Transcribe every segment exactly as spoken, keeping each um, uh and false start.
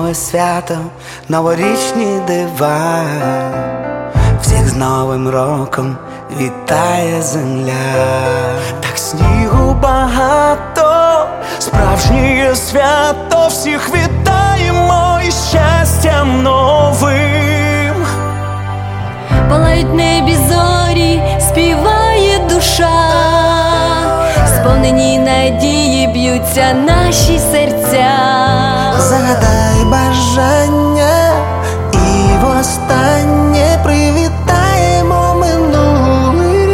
нове свято, новорічні дива, всіх з Новим роком вітає земля. Так снігу багато, справжнє свято, всіх вітаємо із щастям новим. Палають в небі зорі, співає душа, сповнені надії б'ються наші серця. Загадай бажання і востаннє привітаємо минулий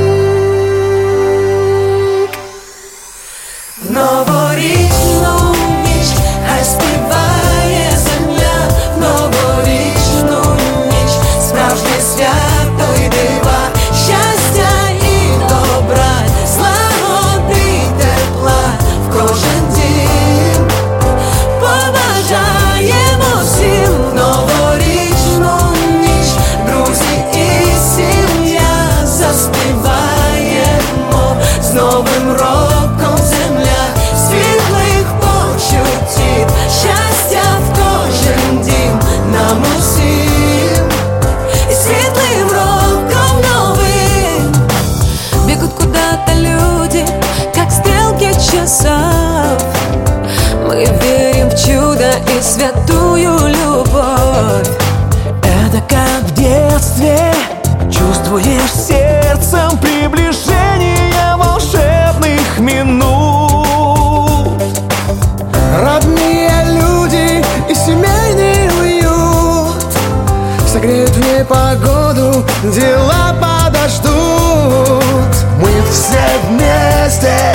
рік. В новорічну ніч хай співає земля, в новорічну ніч справжнє свято й дива, щастя і добра, злагоди й тепла в кожен дім. Побажаємо всім в новорічну ніч, друзі і сім'я, заспіваємо з Новим роком земля, світлих почуттів, щастя в кожен дім нам усім, і світлим роком новым. Бегут куда-то люди, как стрелки часов. Мы верим в чудо и святую любовь. Это как в детстве, чувствуешь сердцем приближение волшебных минут. Родные люди и семейный уют согреют в непогоду, дела подождут. Мы все вместе